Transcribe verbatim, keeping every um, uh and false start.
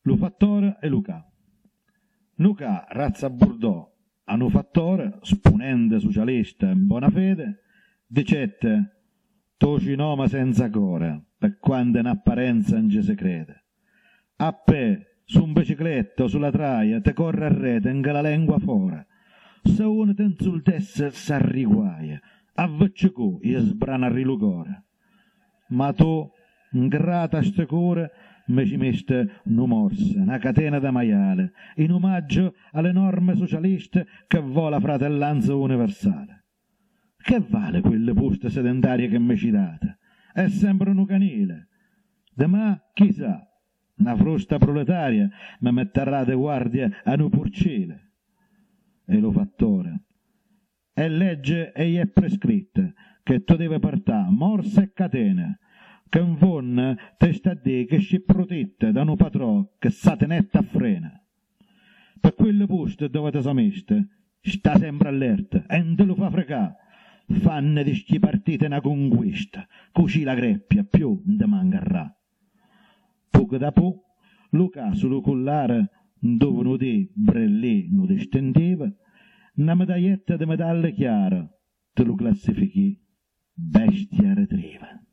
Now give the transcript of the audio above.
Lo fattore e Luca. Luca, razza burdò, a un fattore, spunente socialista in buona fede, dicette, toci nome senza core, per quando in apparenza non ci si crede. A pe, su un bicicletta o sulla traia, te corre a rete, in la lingua fuori. Se uno te insultesse, s'arriguaia, a vecchico e sbrana rilucore. Ma tu, ingrata a ste cure, mi ci mette una morsa, una catena da maiale, in omaggio alle norme socialiste che vuole la fratellanza universale. Che vale quelle poste sedentarie che mi ci date? È sempre un canile. Demà, chissà, una frusta proletaria mi metterà de guardia a un porcile. E lo fattore. È legge e è prescritta che tu devi portare morsa e catene, che in von te sta a dire che si protette da un patrò che sa tenette a frena. Per quelle poste dove te sameste, sta sempre allerta e non te lo fa fregare. Fanno di sti partite una conquista, così la greppia più non te mancherà. Poco da poco, Luca sullo collare dove non ti brellì non ti stendeva, una medaglietta di medaille chiara te lo classifichi bestia retrieva.